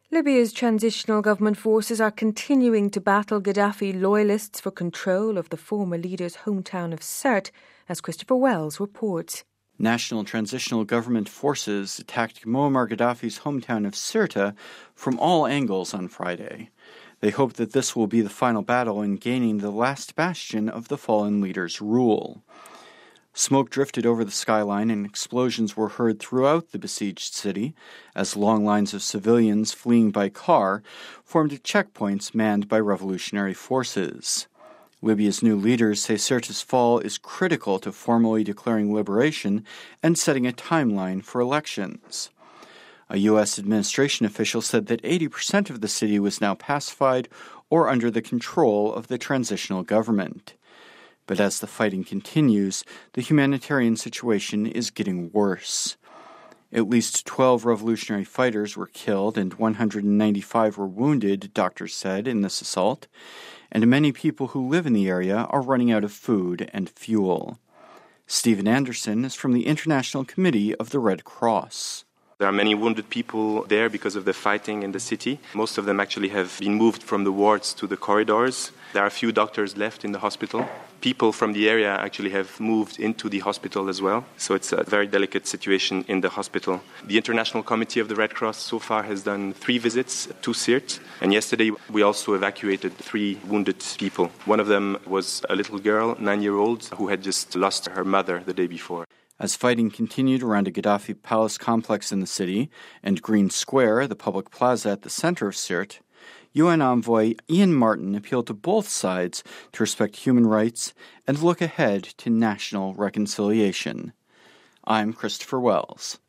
Libya's transitional government forces are continuing to battle Gaddafi loyalists for control of the former leader's hometown of Sirte, as Christopher Wells reports. National Transitional Government forces attacked Muammar Gaddafi's hometown of Sirte from all angles on Friday. They hope that this will be the final battle in gaining the last bastion of the fallen leader's rule. Smoke drifted over the skyline and explosions were heard throughout the besieged city as long lines of civilians fleeing by car formed checkpoints manned by revolutionary forces. Libya's new leaders say Sirte's fall is critical to formally declaring liberation and setting a timeline for elections. A U.S. administration official said that 80% of the city was now pacified or under the control of the transitional government. But as the fighting continues, the humanitarian situation is getting worse. At least 12 revolutionary fighters were killed and 195 were wounded, doctors said, in this assault, and many people who live in the area are running out of food and fuel. Stephen Anderson is from the International Committee of the Red Cross. There are many wounded people there because of the fighting in the city. Most of them actually have been moved from the wards to the corridors. There are a few doctors left in the hospital. People from the area actually have moved into the hospital as well. So it's a very delicate situation in the hospital. The International Committee of the Red Cross so far has done 3 visits to Sirte. And yesterday we also evacuated 3 wounded people. One of them was a little girl, 9-year-old, who had just lost her mother the day before. As fighting continued around a Gaddafi palace complex in the city and Green Square, the public plaza at the center of Sirte, UN envoy Ian Martin appealed to both sides to respect human rights and look ahead to national reconciliation. I'm Christopher Wells.